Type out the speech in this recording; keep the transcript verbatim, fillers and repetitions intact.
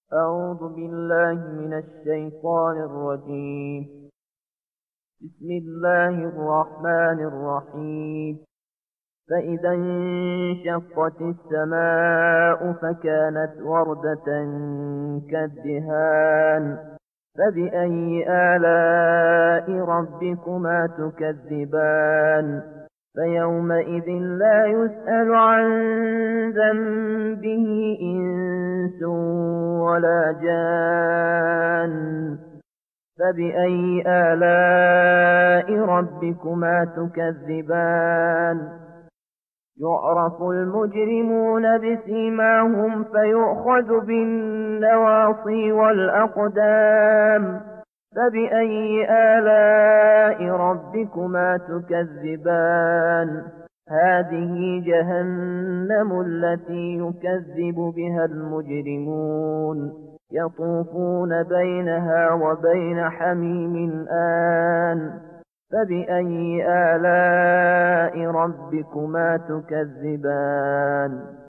أعوذ بالله من الشيطان الرجيم. بسم الله الرحمن الرحيم. فإذا انشقت السماء فكانت وردة كالدهان فبأي آلاء ربكما تكذبان فيومئذ لا يسأل عن ذنبه إنس ولا جان فبأي آلاء ربكما تكذبان يعرف المجرمون بسيماهم فيؤخذ بالنواصي والأقدام فبأي آلاء ربكما تكذبان هذه جهنم التي يكذب بها المجرمون يطوفون بينها وبين حميم آن فبأي آلاء ربكما تكذبان